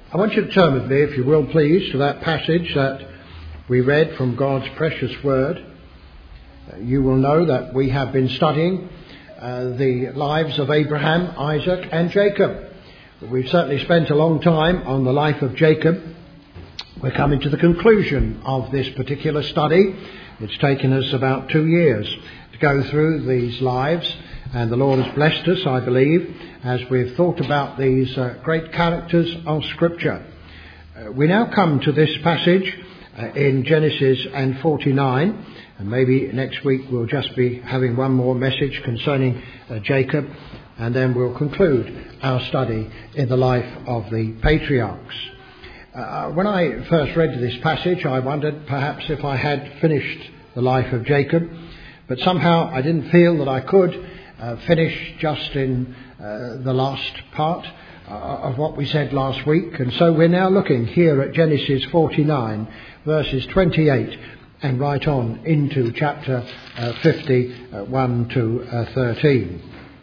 I want you to turn with me, if you will please, to that passage that we read from God's precious word. You will know that we have been studying the lives of Abraham, Isaac and Jacob. We've certainly spent a long time on the life of Jacob. We're coming to the conclusion of this particular study. It's taken us about 2 years to go through these lives, and the Lord has blessed us, I believe, as we've thought about these great characters of Scripture. We now come to this passage in Genesis and 49, and maybe next week we'll just be having one more message concerning Jacob, and then we'll conclude our study in the life of the patriarchs. When I first read this passage, I wondered perhaps if I had finished the life of Jacob, but somehow I didn't feel that I could finish just in the last part of what we said last week. And so we're now looking here at Genesis 49, verses 28, and right on into chapter 50, 1 to 13.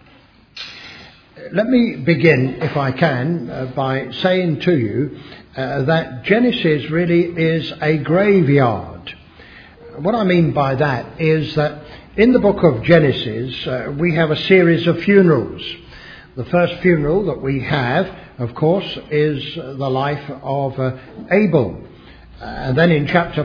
Let me begin, if I can, by saying to you that Genesis really is a graveyard. What I mean by that is that in the book of Genesis, we have a series of funerals. The first funeral that we have, of course, is the life of Abel. And then in chapter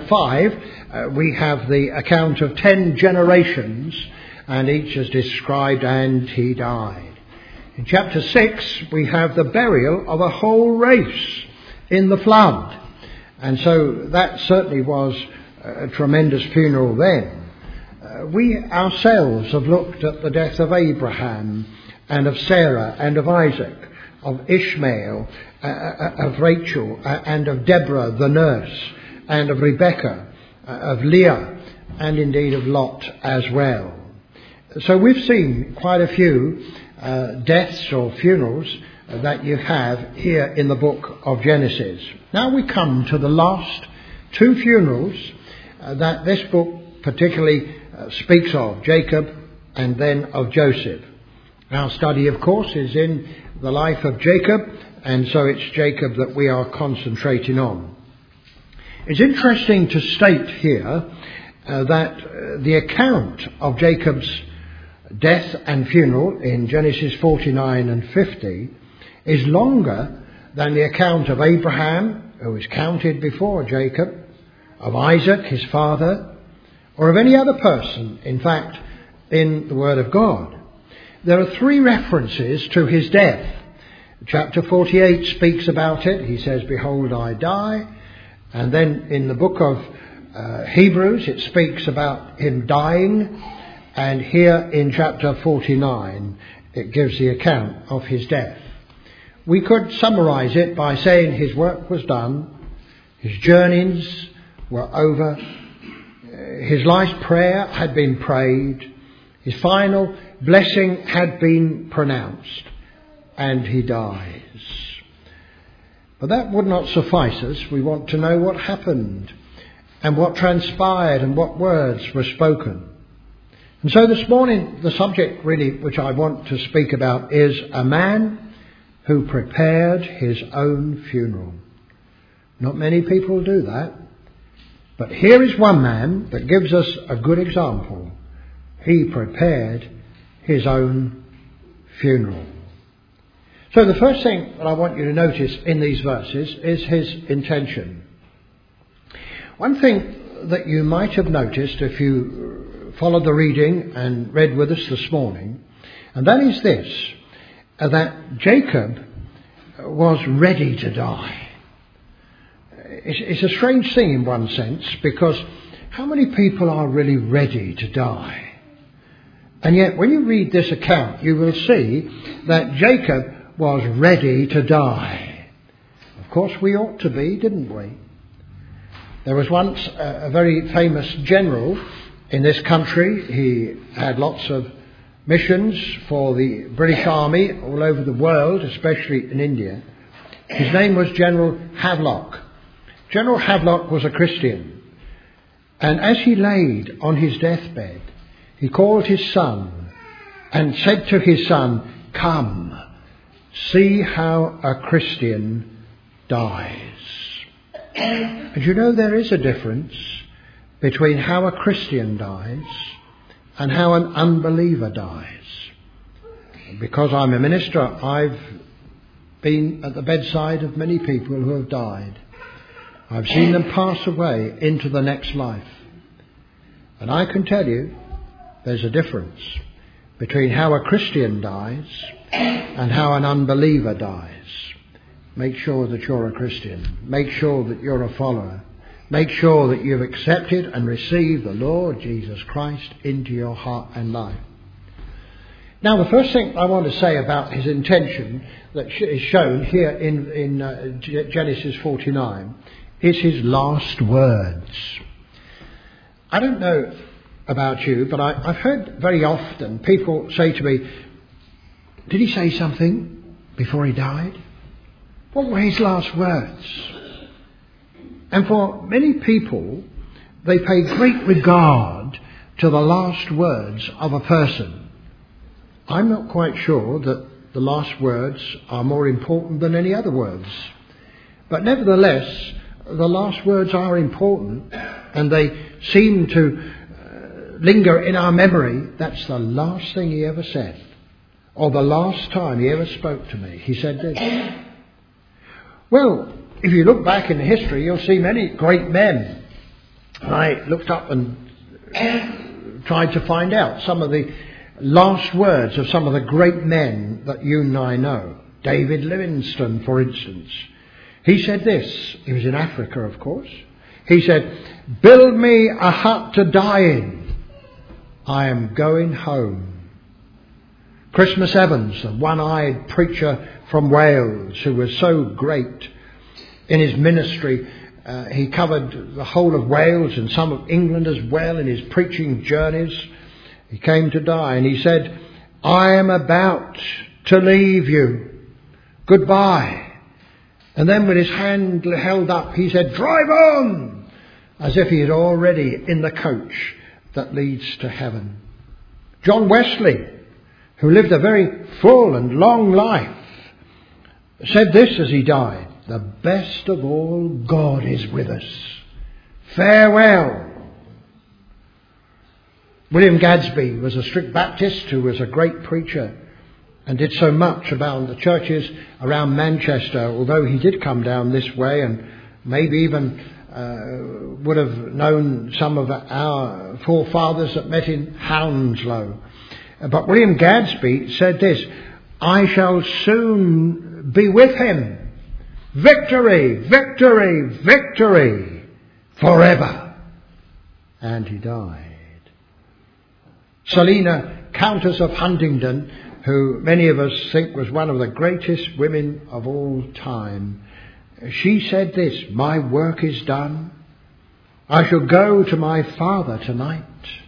5, we have the account of 10 generations, and each is described, and he died. In chapter 6, we have the burial of a whole race in the flood. And so that certainly was a tremendous funeral then. We ourselves have looked at the death of Abraham and of Sarah and of Isaac, of Ishmael, of Rachel and of Deborah the nurse, and of Rebekah, of Leah, and indeed of Lot as well. So we've seen quite a few deaths or funerals that you have here in the book of Genesis. Now we come to the last 2 funerals that this book particularly speaks of, Jacob and then of Joseph. Our study, of course, is in the life of Jacob, and so it's Jacob that we are concentrating on. It's interesting to state here that the account of Jacob's death and funeral in Genesis 49 and 50 is longer than the account of Abraham, who is counted before Jacob, of Isaac, his father, or of any other person, in fact, in the Word of God. There are 3 references to his death. Chapter 48 speaks about it. He says, "Behold, I die." And then in the book of Hebrews, it speaks about him dying. And here in chapter 49, it gives the account of his death. We could summarize it by saying his work was done, his journeys were over, his last prayer had been prayed, his final blessing had been pronounced, and he dies. But that would not suffice us. We want to know what happened and what transpired and what words were spoken. And so this morning, the subject really which I want to speak about is a man who prepared his own funeral. Not many people do that. But here is one man that gives us a good example. He prepared his own funeral. So the first thing that I want you to notice in these verses is his intention. One thing that you might have noticed if you followed the reading and read with us this morning, and that is this, that Jacob was ready to die. It's a strange thing in one sense, because how many people are really ready to die? And yet when you read this account, you will see that Jacob was ready to die. Of course we ought to be, didn't we? There was once a very famous general in this country. He had lots of missions for the British Army all over the world, especially in India. His name was General Havelock. General Havelock was a Christian, and as he laid on his deathbed, he called his son and said to his son, "Come, see how a Christian dies. And you know there is a difference between how a Christian dies and how an unbeliever dies. Because I'm a minister, I've been at the bedside of many people who have died. I've seen them pass away into the next life. And I can tell you there's a difference between how a Christian dies and how an unbeliever dies. Make sure that you're a Christian. Make sure that you're a follower. Make sure that you've accepted and received the Lord Jesus Christ into your heart and life. Now, the first thing I want to say about his intention that is shown here in Genesis 49 is his last words. I don't know about you, but I've heard very often people say to me, did he say something before he died? What were his last words? And for many people, they pay great regard to the last words of a person. I'm not quite sure that the last words are more important than any other words. But nevertheless, the last words are important, and they seem to linger in our memory. That's the last thing he ever said, or the last time he ever spoke to me. He said this. Well, if you look back in history, you'll see many great men. I looked up and tried to find out some of the last words of some of the great men that you and I know. David Livingstone, for instance. He said this. He was in Africa, of course. He said, build me a hut to die in. I am going home. Christmas Evans, the one-eyed preacher from Wales, who was so great in his ministry. He covered the whole of Wales and some of England as well in his preaching journeys. He came to die and he said, I am about to leave you. Goodbye. And then with his hand held up, he said, drive on, as if he is already in the coach that leads to heaven. John Wesley, who lived a very full and long life, said this as he died, the best of all, God is with us. Farewell. William Gadsby was a strict Baptist who was a great preacher and did so much about the churches around Manchester, although he did come down this way and maybe even would have known some of our forefathers that met in Hounslow. But William Gadsby said this, I shall soon be with him. Victory, victory, victory, forever. And he died. Selina, Countess of Huntingdon, who many of us think was one of the greatest women of all time, she said this, my work is done. I shall go to my Father tonight.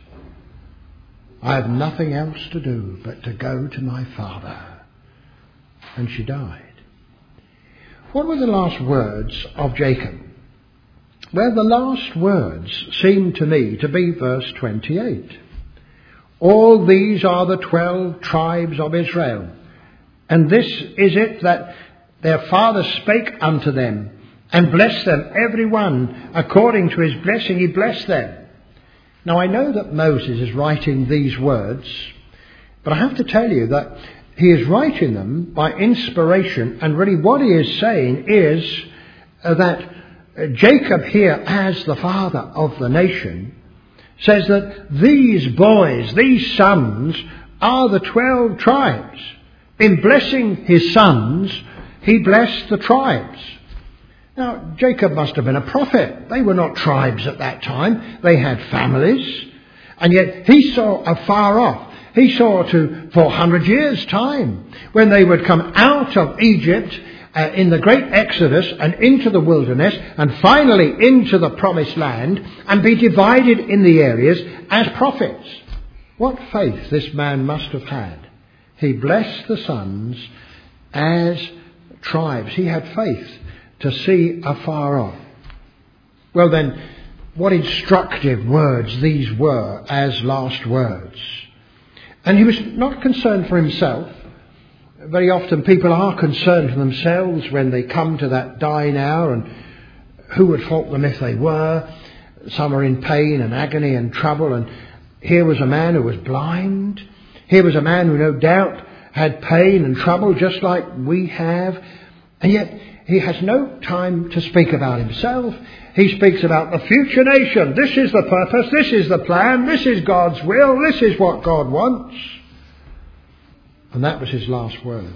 I have nothing else to do but to go to my Father. And she died. What were the last words of Jacob? Well, the last words seem to me to be verse 28. All these are the 12 tribes of Israel. And this is it that their father spake unto them, and blessed them, every one according to his blessing he blessed them. Now I know that Moses is writing these words, but I have to tell you that he is writing them by inspiration, and really what he is saying is that Jacob here, as the father of the nation, says that these boys, these sons, are the 12 tribes. In blessing his sons, he blessed the tribes. Now, Jacob must have been a prophet. They were not tribes at that time. They had families. And yet he saw afar off. He saw to 400 years' time when they would come out of Egypt in the great Exodus and into the wilderness and finally into the promised land and be divided in the areas as prophets. What faith this man must have had. He blessed the sons as tribes. He had faith to see afar off. Well then, what instructive words these were as last words. And he was not concerned for himself. Very often people are concerned for themselves when they come to that dying hour, and who would fault them if they were? Some are in pain and agony and trouble, and here was a man who was blind. Here was a man who no doubt had pain and trouble just like we have, and yet he has no time to speak about himself. He speaks about the future nation. This is the purpose, this is the plan, this is God's will, this is what God wants. And that was his last words.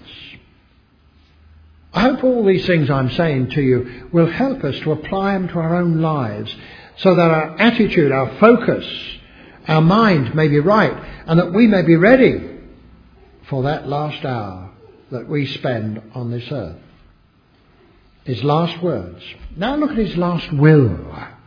I hope all these things I'm saying to you will help us to apply them to our own lives, so that our attitude, our focus, our mind may be right, and that we may be ready for that last hour that we spend on this earth. His last words. Now look at his last will.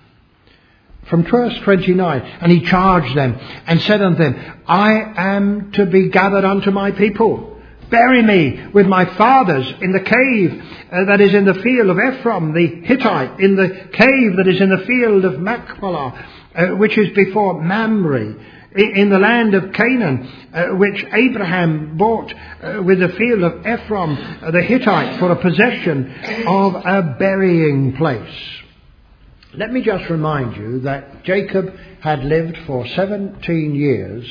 From verse 29, and he charged them and said unto them, I am to be gathered unto my people. Bury me with my fathers in the cave that is in the field of Ephron the Hittite, in the cave that is in the field of Machpelah, which is before Mamre, in the land of Canaan, which Abraham bought with the field of Ephron the Hittite for a possession of a burying place. Let me just remind you that Jacob had lived for 17 years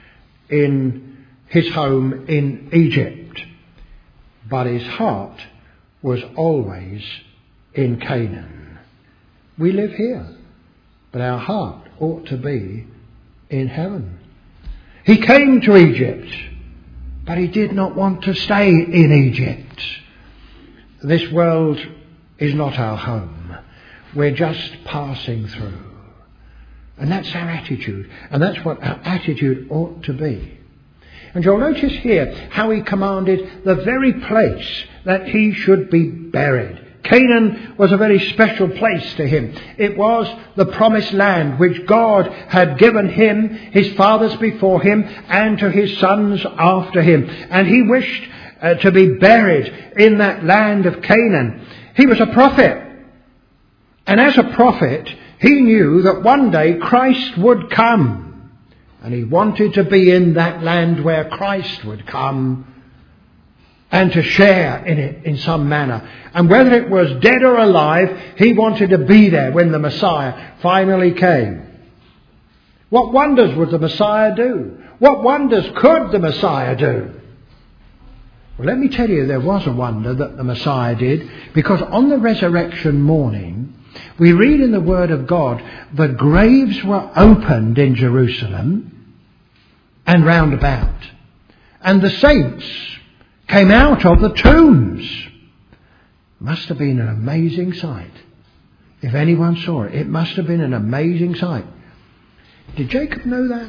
in his home in Egypt, but his heart was always in Canaan. We live here, but our heart ought to be in heaven. He came to Egypt, but he did not want to stay in Egypt. This world is not our home. We're just passing through. And that's our attitude. And that's what our attitude ought to be. And you'll notice here how he commanded the very place that he should be buried. Canaan was a very special place to him. It was the promised land which God had given him, his fathers before him, and to his sons after him. And he wished to be buried in that land of Canaan. He was a prophet. And as a prophet, he knew that one day Christ would come. And he wanted to be in that land where Christ would come, and to share in it in some manner. And whether it was dead or alive, he wanted to be there when the Messiah finally came. What wonders would the Messiah do? What wonders could the Messiah do? Well, let me tell you, there was a wonder that the Messiah did, because on the resurrection morning, we read in the Word of God, the graves were opened in Jerusalem and round about, and the saints came out of the tombs. Must have been an amazing sight. If anyone saw it, it must have been an amazing sight. Did Jacob know that?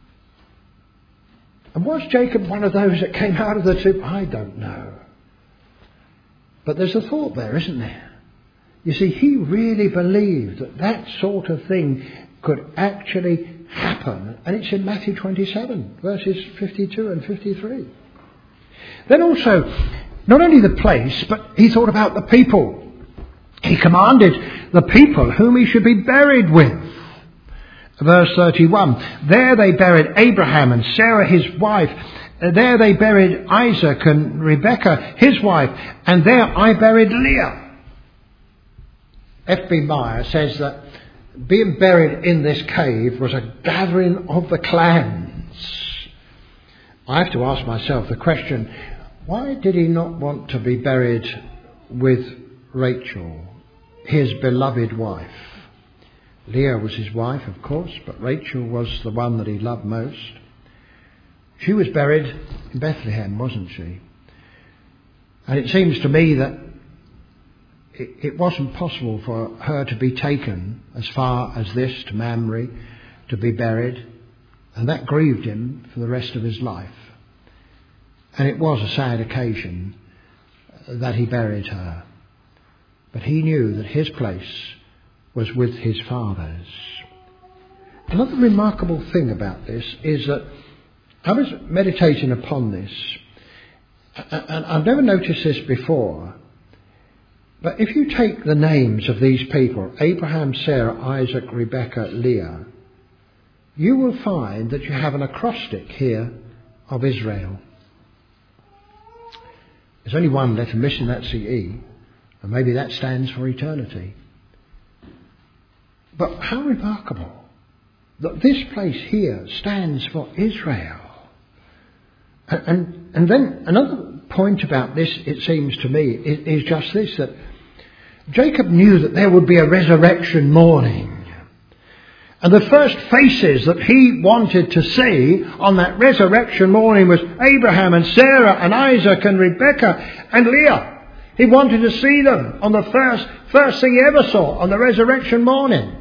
And was Jacob one of those that came out of the tomb? I don't know. But there's a thought there, isn't there? You see, he really believed that that sort of thing could actually happen. And it's in Matthew 27, verses 52 and 53. Then also, not only the place, but he thought about the people. He commanded the people whom he should be buried with. Verse 31, there they buried Abraham and Sarah his wife. There they buried Isaac and Rebekah his wife. And there I buried Leah. F.B. Meyer says that being buried in this cave was a gathering of the clans. I have to ask myself the question, why did he not want to be buried with Rachel, his beloved wife? Leah was his wife, of course, but Rachel was the one that he loved most. She was buried in Bethlehem, wasn't she? And it seems to me that it wasn't possible for her to be taken as far as this, to Mamre, to be buried. And that grieved him for the rest of his life. And it was a sad occasion that he buried her. But he knew that his place was with his fathers. Another remarkable thing about this is that I was meditating upon this, and I've never noticed this before, but if you take the names of these people, Abraham, Sarah, Isaac, Rebekah, Leah, you will find that you have an acrostic here of Israel. There's only one letter missing, that's the E, and maybe that stands for eternity. But how remarkable that this place here stands for Israel. And then another point about this, it seems to me, is just this, that Jacob knew that there would be a resurrection morning. And the first faces that he wanted to see on that resurrection morning was Abraham and Sarah and Isaac and Rebekah and Leah. He wanted to see them on the first thing he ever saw on the resurrection morning.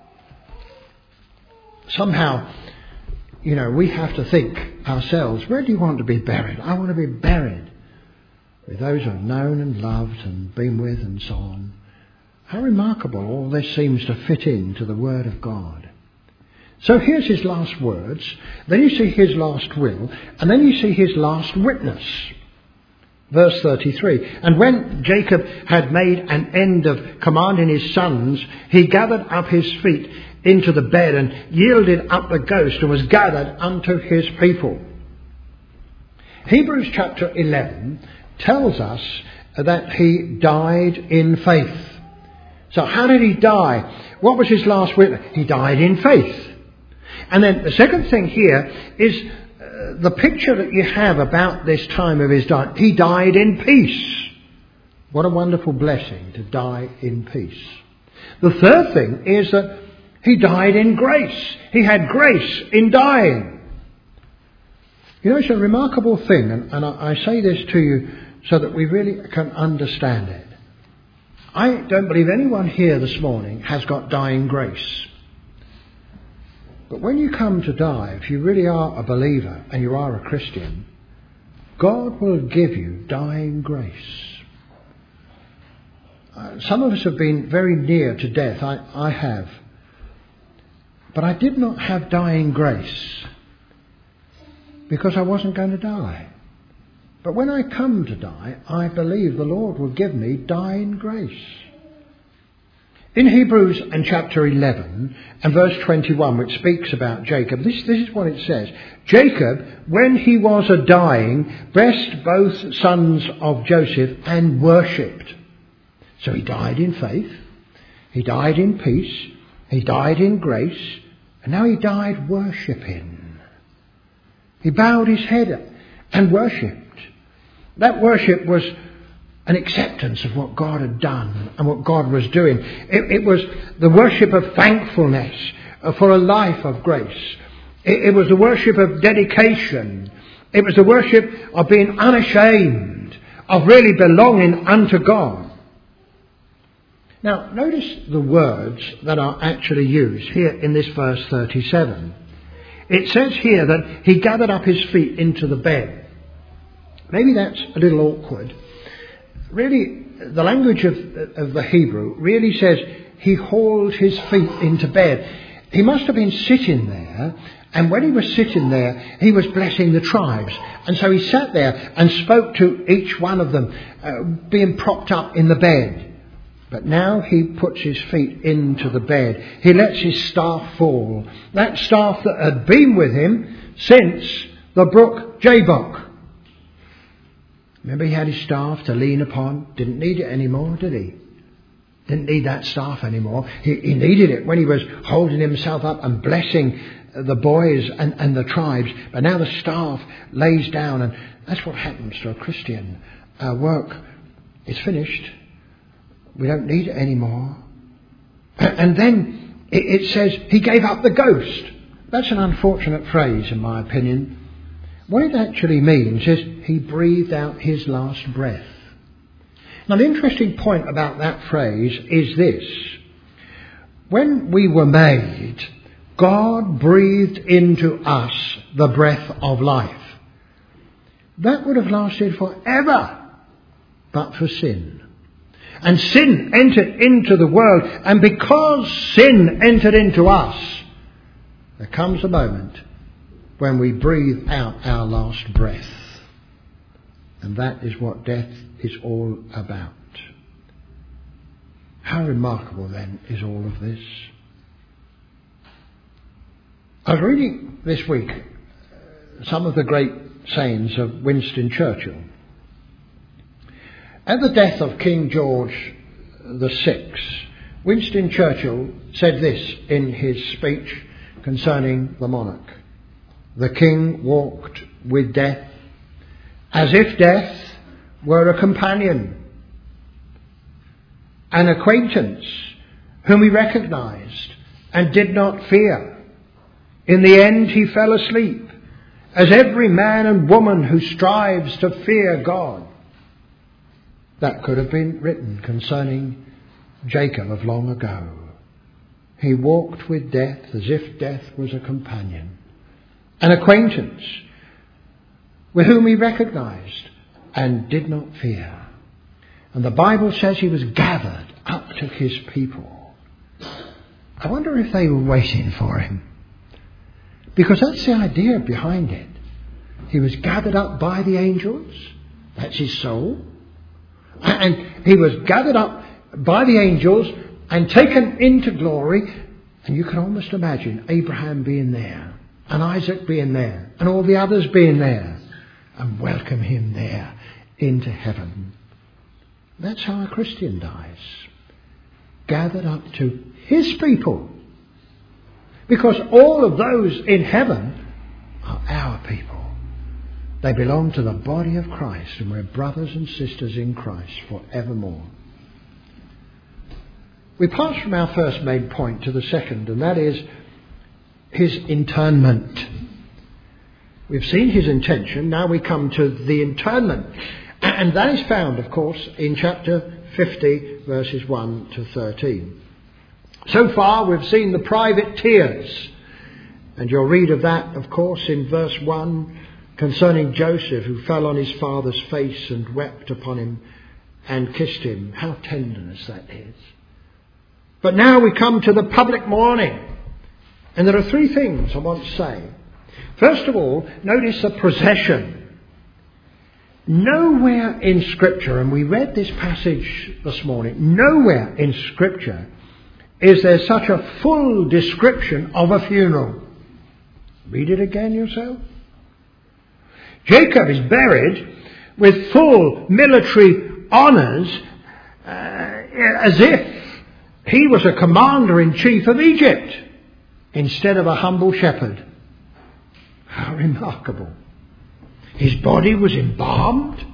Somehow, we have to think ourselves, where do you want to be buried? I want to be buried with those I've known and loved and been with and so on. How remarkable all this seems to fit into the Word of God. So here's his last words, then you see his last will, and then you see his last witness. Verse 33, and when Jacob had made an end of commanding his sons, he gathered up his feet into the bed and yielded up the ghost and was gathered unto his people. Hebrews chapter 11 tells us that he died in faith. So how did he die? What was his last witness? He died in faith. And then the second thing here is the picture that you have about this time of his death. He died in peace. What a wonderful blessing to die in peace. The third thing is that he died in grace. He had grace in dying. It's a remarkable thing, and I say this to you so that we really can understand it. I don't believe anyone here this morning has got dying grace. But when you come to die, if you really are a believer and you are a Christian, God will give you dying grace. Some of us have been very near to death. I have. But I did not have dying grace because I wasn't going to die. But when I come to die, I believe the Lord will give me dying grace. In Hebrews and chapter 11 and verse 21, which speaks about Jacob, this is what it says. Jacob, when he was a dying, blessed both sons of Joseph and worshipped. So he died in faith, he died in peace, he died in grace, and now he died worshipping. He bowed his head and worshipped. That worship was an acceptance of what God had done and what God was doing. It was the worship of thankfulness for a life of grace. It was the worship of dedication. It was the worship of being unashamed, of really belonging unto God. Now, notice the words that are actually used here in this verse 37. It says here that he gathered up his feet into the bed. Maybe that's a little awkward. Really, the language of the Hebrew really says he hauled his feet into bed. He must have been sitting there, and when he was sitting there, he was blessing the tribes. And so he sat there and spoke to each one of them, being propped up in the bed. But now he puts his feet into the bed. He lets his staff fall. That staff that had been with him since the brook Jabbok. Remember, he had his staff to lean upon. Didn't need it anymore, did he? Didn't need that staff anymore. He needed it when he was holding himself up and blessing the boys and the tribes. But now the staff lays down, and that's what happens to a Christian. Our work is finished. We don't need it anymore. And then it says he gave up the ghost. That's an unfortunate phrase, in my opinion. What it actually means is he breathed out his last breath. Now, the interesting point about that phrase is this. When we were made, God breathed into us the breath of life. That would have lasted forever, but for sin. And sin entered into the world, and because sin entered into us, there comes a moment when we breathe out our last breath. And that is what death is all about. How remarkable then is all of this? I was reading this week some of the great sayings of Winston Churchill. At the death of King George VI, Winston Churchill said this in his speech concerning the monarch. The king walked with death as if death were a companion, an acquaintance whom he recognised and did not fear. In the end he fell asleep, as every man and woman who strives to fear God. That could have been written concerning Jacob of long ago. He walked with death as if death was a companion, an acquaintance with whom he recognised and did not fear. And the Bible says he was gathered up to his people. I wonder if they were waiting for him. Because that's the idea behind it. He was gathered up by the angels. That's his soul. And he was gathered up by the angels and taken into glory. And you can almost imagine Abraham being there, and Isaac being there, and all the others being there, and welcome him there into heaven. That's how a Christian dies. Gathered up to his people. Because all of those in heaven are our people. They belong to the body of Christ, and we're brothers and sisters in Christ forevermore. We pass from our first main point to the second, and that is his internment. We've seen his intention, now we come to the internment. And that is found, of course, in chapter 50, verses 1 to 13. So far, we've seen the private tears. And you'll read of that, of course, in verse 1, concerning Joseph, who fell on his father's face and wept upon him and kissed him. How tenderness that is. But now we come to the public mourning. And there are three things I want to say. First of all, notice the procession. Nowhere in Scripture, and we read this passage this morning, nowhere in Scripture is there such a full description of a funeral. Read it again yourself. Jacob is buried with full military honours, as if he was a commander-in-chief of Egypt instead of a humble shepherd. How remarkable. His body was embalmed.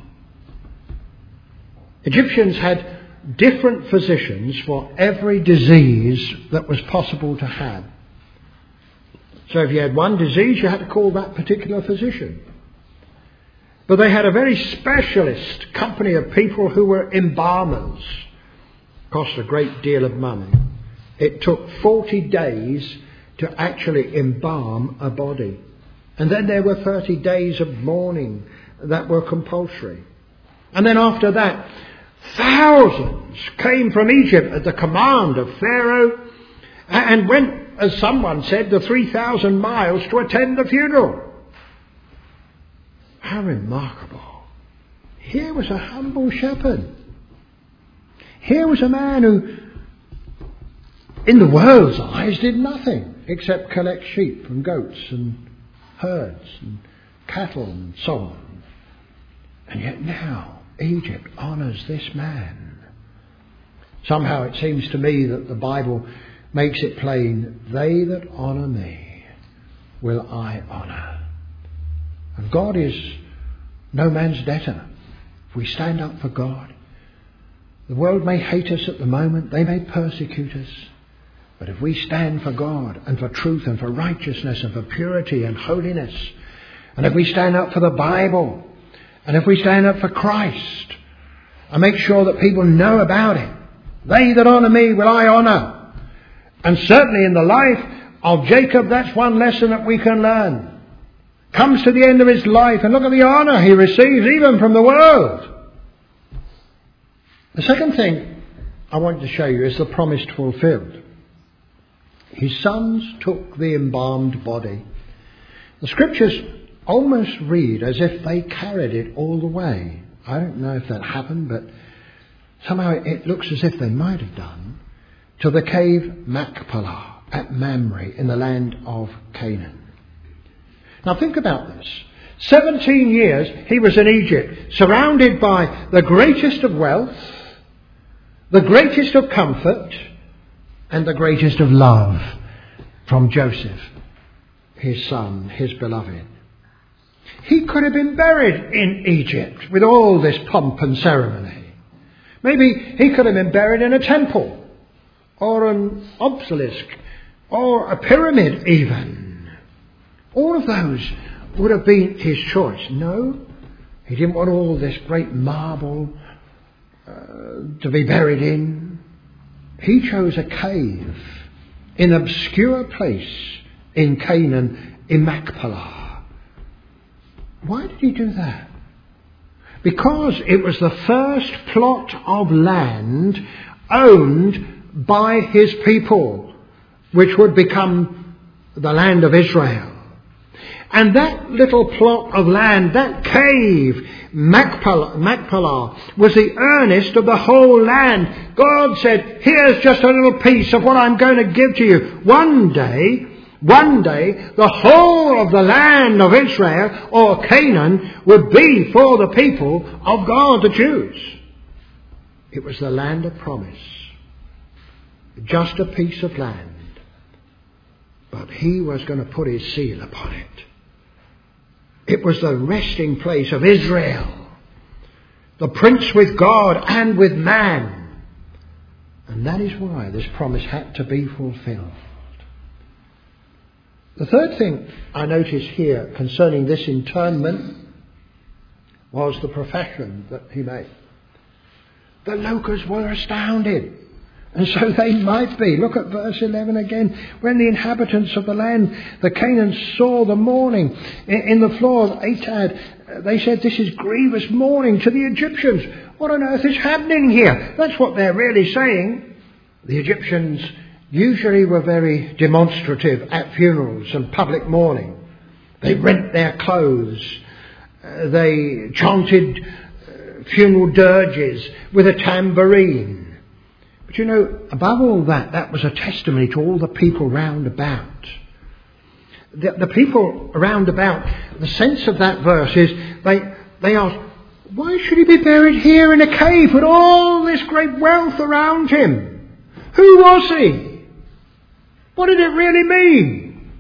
Egyptians had different physicians for every disease that was possible to have. So if you had one disease, you had to call that particular physician. But they had a very specialist company of people who were embalmers. Cost a great deal of money. It took 40 days to actually embalm a body. And then there were 30 days of mourning that were compulsory. And then after that, thousands came from Egypt at the command of Pharaoh and went, as someone said, the 3,000 miles to attend the funeral. How remarkable. Here was a humble shepherd. Here was a man who, in the world's eyes, did nothing except collect sheep and goats and herds and cattle and so on. And yet now Egypt honours this man. Somehow it seems to me that the Bible makes it plain, they that honour me will I honour. And God is no man's debtor. If we stand up for God, the world may hate us at the moment, they may persecute us. But if we stand for God and for truth and for righteousness and for purity and holiness, and if we stand up for the Bible, and if we stand up for Christ, and make sure that people know about it, they that honour me will I honour. And certainly in the life of Jacob, that's one lesson that we can learn. Comes to the end of his life and look at the honour he receives even from the world. The second thing I want to show you is the promise fulfilled. His sons took the embalmed body. The Scriptures almost read as if they carried it all the way. I don't know if that happened, but somehow it looks as if they might have done, to the cave Machpelah at Mamre in the land of Canaan. Now think about this. 17 years he was in Egypt, surrounded by the greatest of wealth, the greatest of comfort, and the greatest of love from Joseph, his son, his beloved. He could have been buried in Egypt with all this pomp and ceremony. Maybe he could have been buried in a temple or an obelisk or a pyramid even. All of those would have been his choice. No, he didn't want all this great marble to be buried in. He chose a cave in an obscure place in Canaan, in Machpelah. Why did he do that? Because it was the first plot of land owned by his people, which would become the land of Israel. And that little plot of land, that cave, Machpelah, was the earnest of the whole land. God said, here's just a little piece of what I'm going to give to you. One day, the whole of the land of Israel, or Canaan, would be for the people of God, the Jews. It was the land of promise. Just a piece of land. But he was going to put his seal upon it. It was the resting place of Israel, the prince with God and with man. And that is why this promise had to be fulfilled. The third thing I notice here concerning this internment was the profession that he made. The locusts were astounded. And so they might be. Look at verse 11 again. When the inhabitants of the land, the Canaanites, saw the mourning in the floor of Atad, they said, this is grievous mourning to the Egyptians. What on earth is happening here? That's what they're really saying. The Egyptians usually were very demonstrative at funerals and public mourning. They rent their clothes. They chanted funeral dirges with a tambourine. But you know, above all that, that was a testimony to all the people round about. The people round about, the sense of that verse is, they asked, why should he be buried here in a cave with all this great wealth around him? Who was he? What did it really mean?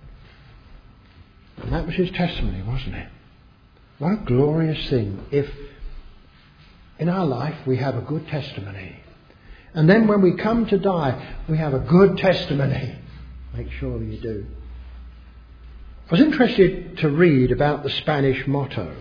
And that was his testimony, wasn't it? What a glorious thing if in our life we have a good testimony. And then when we come to die, we have a good testimony. Make sure you do. I was interested to read about the Spanish motto.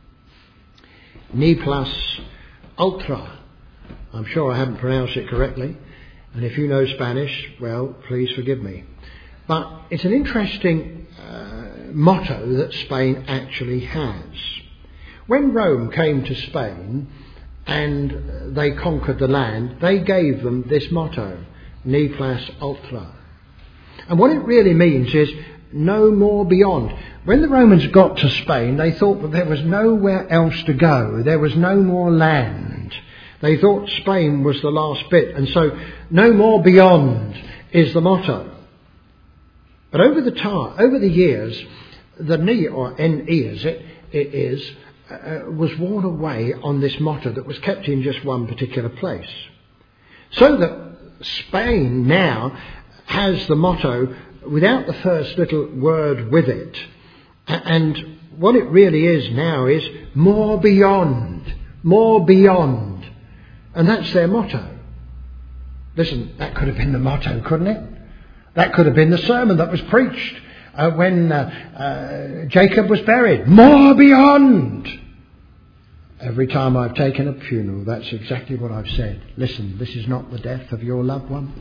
Ni plus ultra. I'm sure I haven't pronounced it correctly. And if you know Spanish, well, please forgive me. But it's an interesting motto that Spain actually has. When Rome came to Spain and they conquered the land, they gave them this motto, Ni plus ultra. And what it really means is no more beyond. When the Romans got to Spain, they thought that there was nowhere else to go. There was no more land. They thought Spain was the last bit. And so no more beyond is the motto. But over the years, the Ni, or N-E as it is, was worn away on this motto that was kept in just one particular place. So that Spain now has the motto without the first little word with it. And what it really is now is more beyond, more beyond. And that's their motto. Listen, that could have been the motto, couldn't it? That could have been the sermon that was preached when Jacob was buried. More beyond. Every time I've taken a funeral, that's exactly what I've said. Listen, this is not the death of your loved one.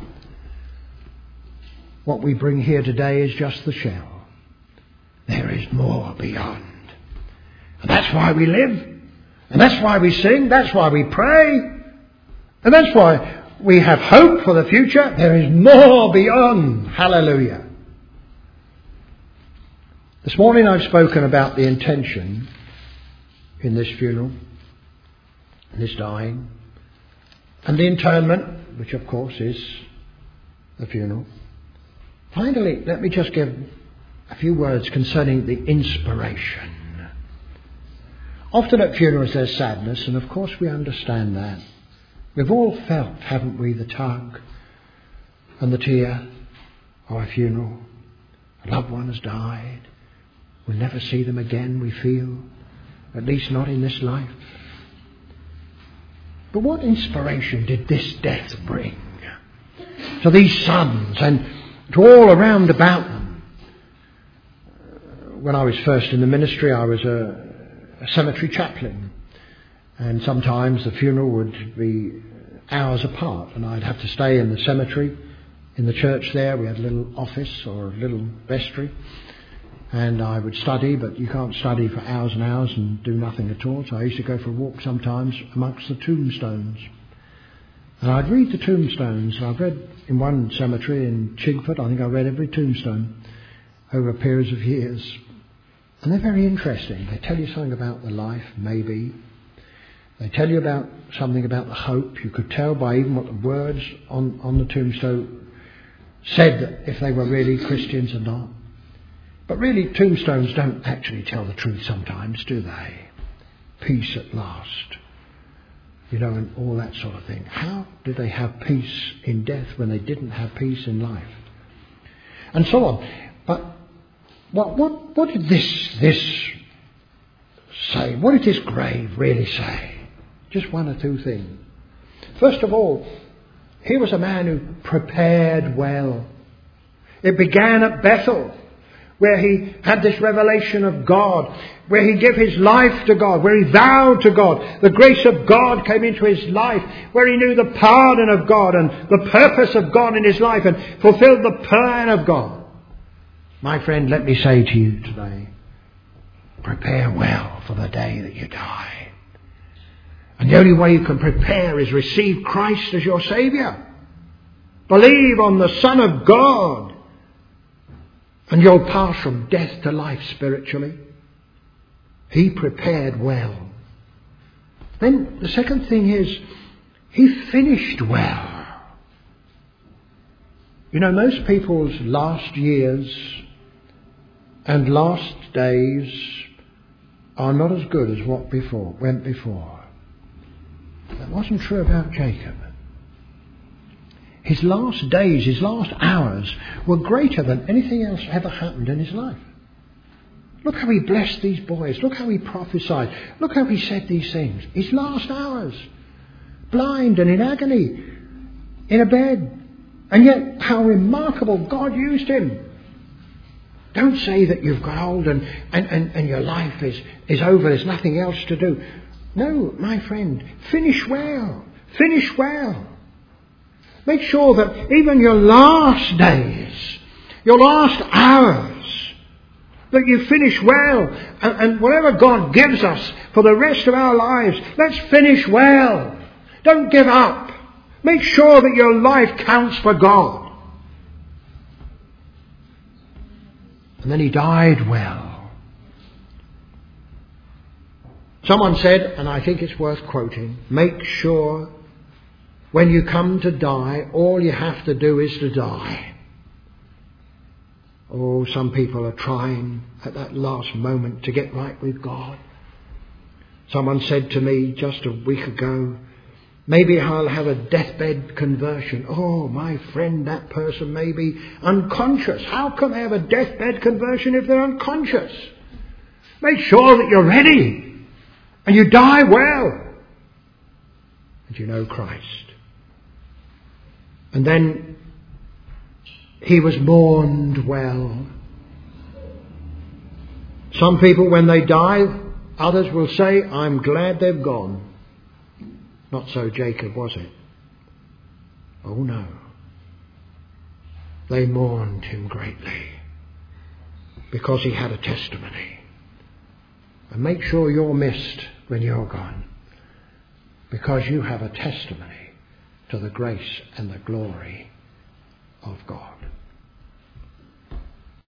What we bring here today is just the shell. There is more beyond. And that's why we live. And that's why we sing. That's why we pray. And that's why we have hope for the future. There is more beyond. Hallelujah. This morning I've spoken about the intention in this funeral, in this dying, and the interment, which of course is the funeral. Finally, let me just give a few words concerning the inspiration. Often at funerals there's sadness, and of course we understand that. We've all felt, haven't we, the tug and the tear of a funeral. A loved one has died. We'll never see them again, we feel. At least not in this life. But what inspiration did this death bring to these sons and to all around about them? When I was first in the ministry, I was a cemetery chaplain. And sometimes the funeral would be hours apart, and I'd have to stay in the cemetery, in the church there. We had a little office or a little vestry. And I would study, but you can't study for hours and hours and do nothing at all. So I used to go for a walk sometimes amongst the tombstones. And I'd read the tombstones. I've read in one cemetery in Chingford, I think I read every tombstone over a period of years. And they're very interesting. They tell you something about the life, maybe. They tell you about something about the hope. You could tell by even what the words on the tombstone said, if they were really Christians or not. But really, tombstones don't actually tell the truth sometimes, do they? Peace at last. You know, and all that sort of thing. How did they have peace in death when they didn't have peace in life? And so on. But what did this say? What did this grave really say? Just one or two things. First of all, he was a man who prepared well. It began at Bethel, where he had this revelation of God, where he gave his life to God, where he vowed to God. The grace of God came into his life, where he knew the pardon of God and the purpose of God in his life and fulfilled the plan of God. My friend, let me say to you today, prepare well for the day that you die. And the only way you can prepare is receive Christ as your Saviour. Believe on the Son of God. And you'll pass from death to life spiritually. He prepared well. Then the second thing is, he finished well. You know, most people's last years and last days are not as good as what went before. That wasn't true about Jacob. His last days, his last hours were greater than anything else ever happened in his life. Look how he blessed these boys. Look how he prophesied. Look how he said these things. His last hours. Blind and in agony. In a bed. And yet how remarkable God used him. Don't say that you've got old and your life is over. There's nothing else to do. No, my friend. Finish well. Finish well. Make sure that even your last days, your last hours, that you finish well. And whatever God gives us for the rest of our lives, let's finish well. Don't give up. Make sure that your life counts for God. And then he died well. Someone said, and I think it's worth quoting, make sure when you come to die, all you have to do is to die. Oh, some people are trying at that last moment to get right with God. Someone said to me just a week ago, maybe I'll have a deathbed conversion. Oh, my friend, that person may be unconscious. How can they have a deathbed conversion if they're unconscious? Make sure that you're ready and you die well and you know Christ. And then he was mourned well. Some people, when they die, others will say, I'm glad they've gone. Not so Jacob, was it? Oh no. They mourned him greatly because he had a testimony. And make sure you're missed when you're gone, because you have a testimony to the grace and the glory of God.